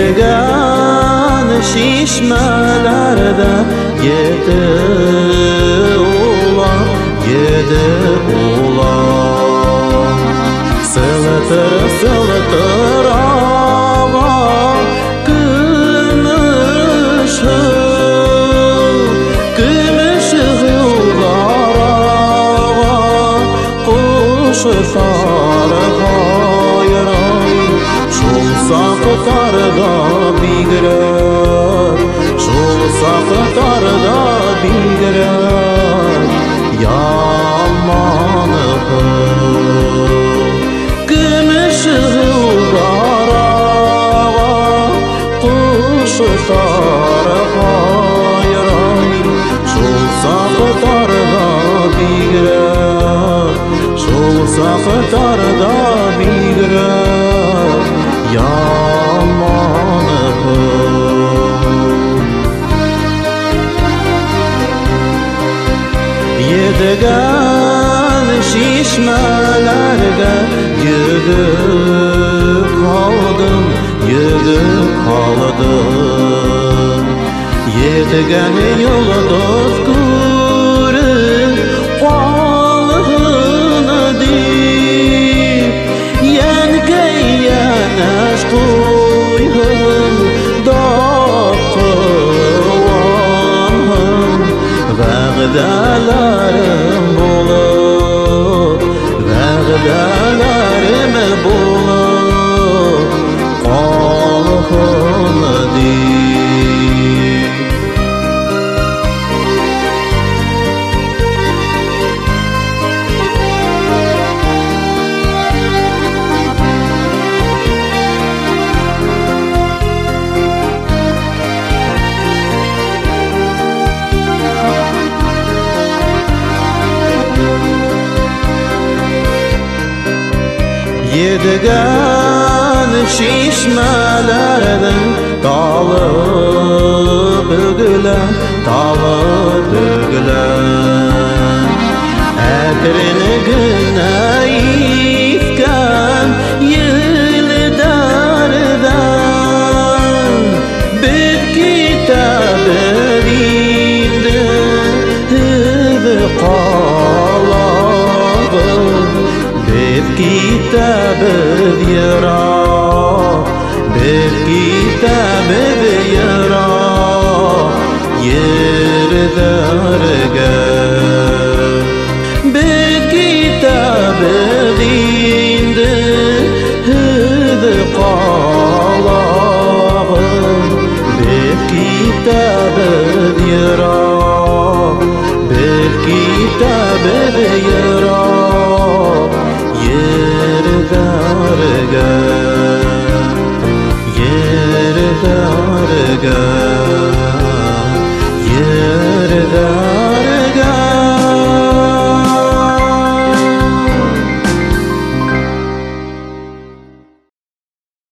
Yedigan şişmelerde yedi ulan, yedi ulan. Sılıtır sılıtır hava gümüşü, gümüşü hıvara kuşu sarı hayran. Şol sakıtarda bilgirer, şol sakıtarda bilgirer yamanı. Gümüşü hıvara kuşu sarı hayran. Şol sakıtarda bilgirer, şol sakıtarda bilgirer yamanı. Yedigan şişmelerge yürüp kaldım, yürüp kaldım. Yedigan yoldoz görüp kalını deyip yenge yeneş koyun dağıtıvanım. Vəğdələrim bulub, vəğdələrim bulub qalğını deyib. Yedigan şişmelerden dalı bögülen, dalı bögülen. Ekrini güne ifken yılı derden bir kitabı dinde hıvı kalağım. Bir kitabı yara, bir kitabı